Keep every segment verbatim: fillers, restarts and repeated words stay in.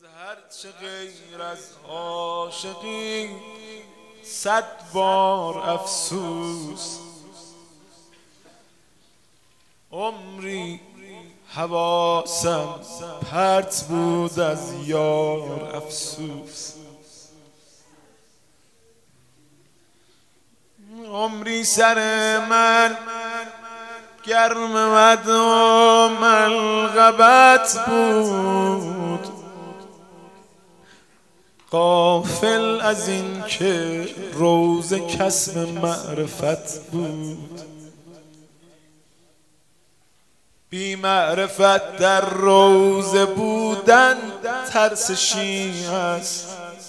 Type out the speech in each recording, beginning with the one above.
هر چه غیر از عاشقی صد بار افسوس. عمری حواسم پرت بود از یار افسوس. عمری سر من گرم مد و ملغبت بود، غافل از این که روز کسب معرفت بود. بی معرفت در روز بودن ترسشی است،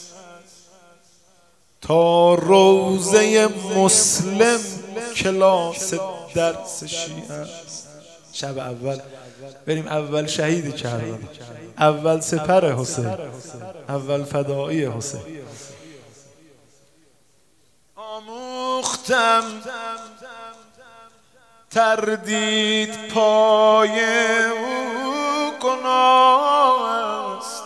تا روزه مسلم کلاس درسشی است. شب اول بریم اول شهید کربلا، اول سپر حسین، اول فدایی حسین. آموختم تردید پای او گناه است،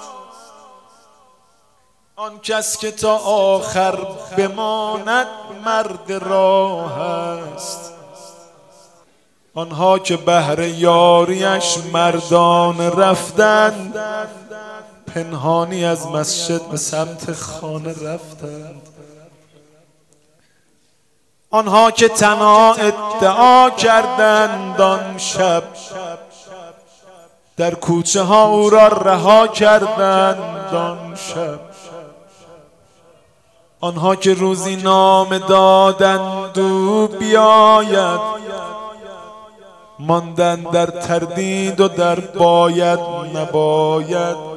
آن کس که تا آخر بماند مرد راه است. آنها که بهر یاریش مردان رفتند، پنهانی از مسجد به سمت خانه رفتند. آنها که تنها ادعا کردند آن شب، در کوچه ها او را رها کردند آن شب. آنها که روزی نام دادند او بیاید، ماندن در تردید و در باید نباید.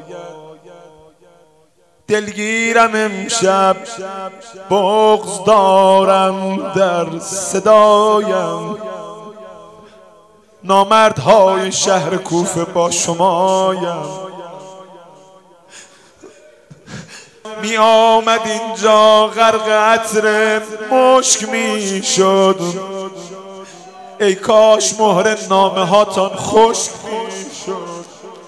دلگیرم امشب بغض دارم در صدایم، نامردهای شهر کوفه با شمایم. می آمد اینجا غرق عطر مشک می شد، ای کاش مهر نامه هاتان خشک می شد.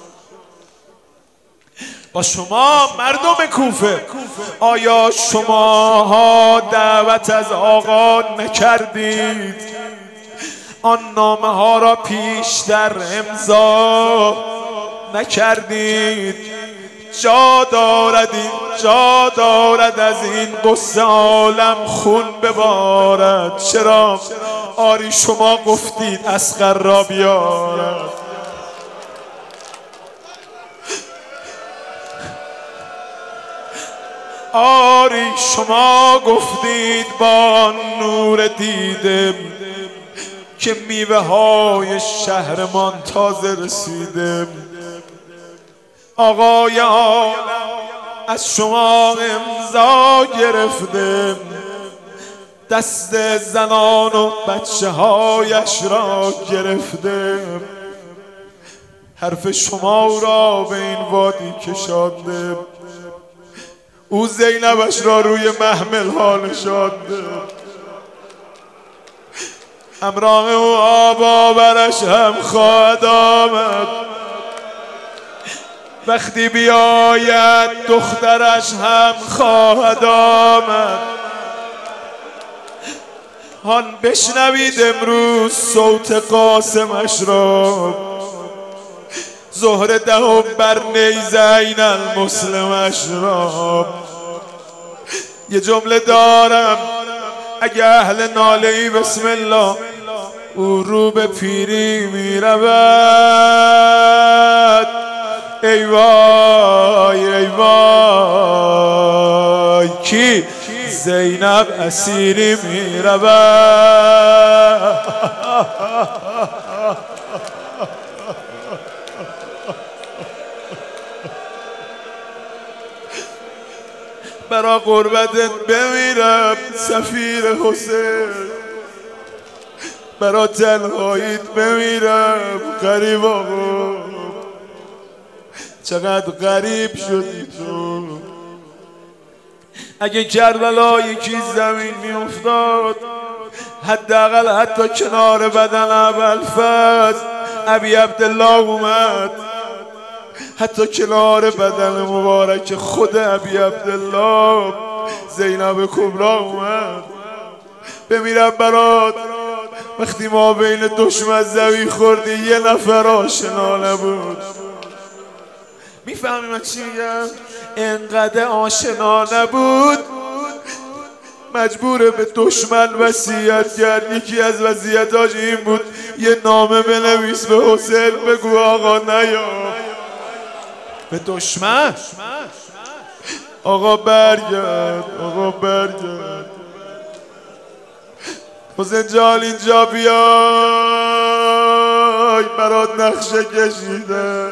با شما مردم کوفه، آیا شماها دعوت از آقا نکردید؟ آن نامه ها را پیشتر امضا نکردید؟ جا دارد این جا دارد از این قصه عالم خون ببارد. چرا؟ آری شما گفتید اصغر را بیارد. آری شما گفتید با نور دیده که میوه های شهرمان تازه رسیده. آقای عالم از شما امضا گرفته، دست زنان و بچه هایش را گرفته. حرف شما را به این وادی کشانده، او زینبش را روی محمل ها نشانده. همراه او آب آورش هم خواهد آمد، وقتی بیاید دخترش هم خواهد آمد. هان بشنوید امروز صوت قاسمش را، زهر دهم بر نیزین المسلمش را. یه جمله دارم، اگه اهل ناله ای بسم الله، او رو به پیری می رود. ای وای ای وای، کی؟ زینب اسیری می رود. برا قربتت بمیرم سفیر حسین، برا تنهاییت بمیرم غریب آقا. چقدر غریب شدی تو. اگه کربلا یکی زمین می افتاد، حداقل حتی کنار بدن ابوالفضل ابی عبدالله اومد، حتی کنار بدن مبارک خود ابی عبدالله زینب کبرا اومد. بمیرم برات وقتی ما بین دشمن زوی خوردی یه نفر آشنا نبود. میفهمی من چی میگم؟ انقدر آشنا نبود مجبوره به دشمن وصیت کرد. یکی از وصیتاش این بود یه نامه بنویس به حسین بگو آقا نیا. به دشمن آقا برگرد، آقا برگرد، حسین جان اینجا بیای برات نقشه کشیده.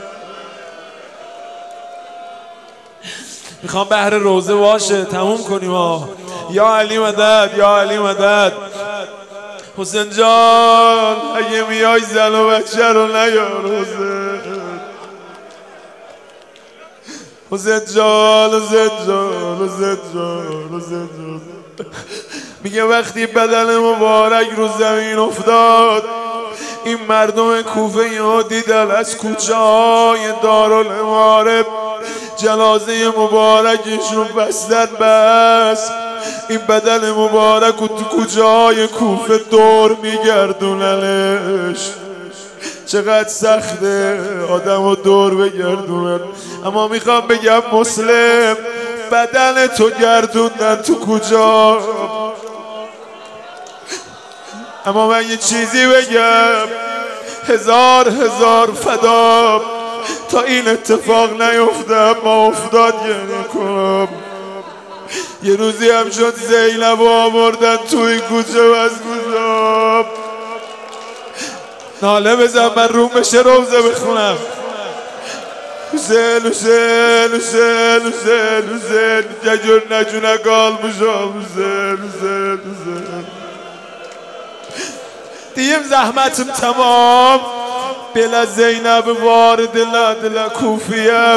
میخوام بهر روزه باشه تموم کنیم ها. یا علی مدد، یا علی مدد. حسین جان اگه میای زن و بچه رو نیار حسین. حسین جان، حسین جان، حسین جان، حسین جان. میگه وقتی بدن مبارک رو زمین افتاد این مردم کوفه ها دیدن از کوچه های دارالمعارف جنازه مبارکش رو بستن بس این بدن مبارک رو تو کوچه های کوفه دور میگردوننش. چقدر سخته آدم رو دور بگردونن. اما میخوام بگم مسلم بدن تو گردوندن تو کجا. اما من یه چیزی بگم هزار هزار فدا تا این اتفاق نیفتم ما افتاد گریه کنم. یه روزی هم شد زینب رو آوردن توی کوچه و از کوچه ناله بزن من روم بشه روزه بخونم. حسین حسین حسین حسین حسین ججور نجونه قال بشام حسین حسین حسین. دیم زحمتم تمام بلا زینب وارد دل دل کوفیه.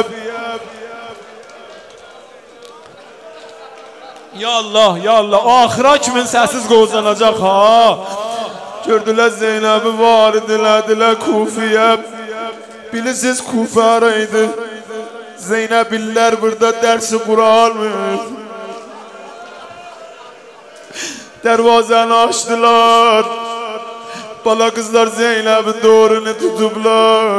Ya Allah, ya Allah. O ahira kimin səsiz qozanacaq ha. Gördülər Zeynəbi var idilər Kufiyə. Bilirsiniz Kufa araydı. Zeynəbilər burada dərsi Kur'anmır. Dervazanı açtılar. Bala kızlar Zeynəbin doğrunu tutublar.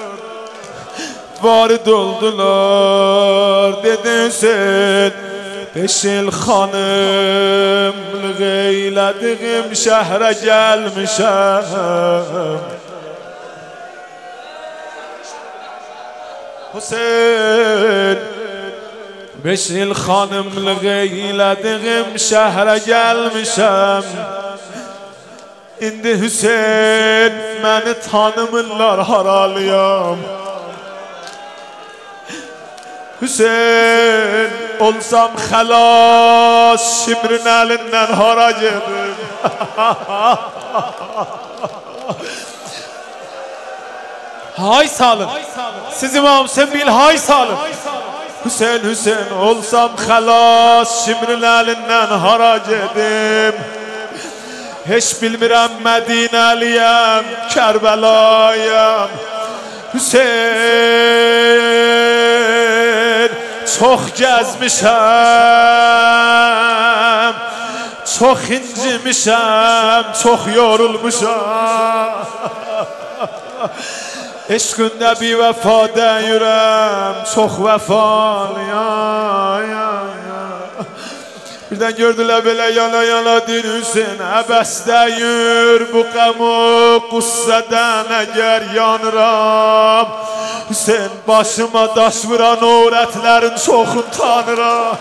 Varid oldular. Dedi Hüseyin Beşil xanım Lığeylədiğim şəhərə gəlmişəm. Hüseyin Beşil xanım Lığeylədiğim şəhərə gəlmişəm. İndi Hüseyin məni tanımırlar haralıyam. Hüseyin olsam xəlas Şimrin əlindən hara gedim. Hay salın. Siz İmam Hüseyin bil hay salın. Hüseyin Hüseyin olsam xəlas Şimrin əlindən hara gedim. Heç bilmirəm Mədinəliyəm Kərbəlayəm. Hüseyin çox gəzmişəm, çox incimişəm, çox yorulmuşam. Eşqində bir vəfa deyirəm, çox vəfalıyam. Birdən gördülər belə yana yana din Hüseyin əbəstəyir bu qəmu qüssədən əgər yanıram. Hüseyin başıma daş vuran öğretlərin çoxun tanıram.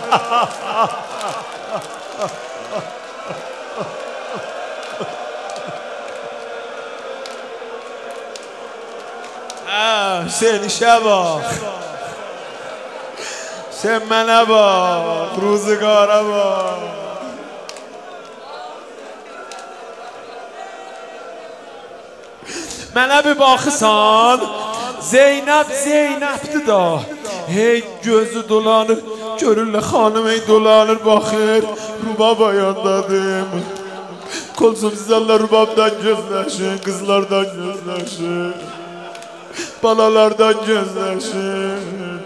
Hə Hüseyin işə bax. Sen mənə bax, ruzigara bax. Mənə bir baxısan, Zeynəb Zeynəbdir da. Hey gözü dolanır, görürlər xanım hey dolanır, baxır, Rubab ayandadım. Kolsum sizlərlə Rubabdan gözləşin, qızlardan gözləşin. balalardan gözləşir.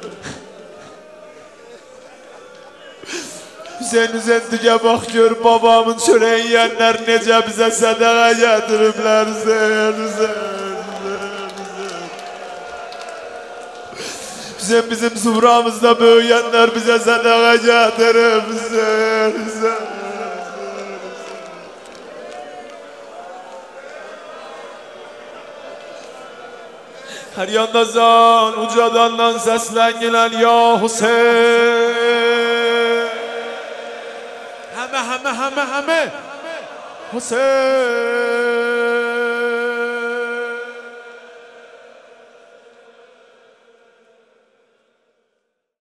Hüseyin Hüseyin digə bax gör babamın çörəyi yiyənlər necə bizə sədəqə gətiriblər. Hüseyin Hüseyin Hüseyin bizim suframızda böyüyenler bize sədəqə gətirib. Hüseyin Hüseyin her yanda zan ucadandan seslengiler ya Hüseyin. Həmə həmə həmə həmə Hüseyin.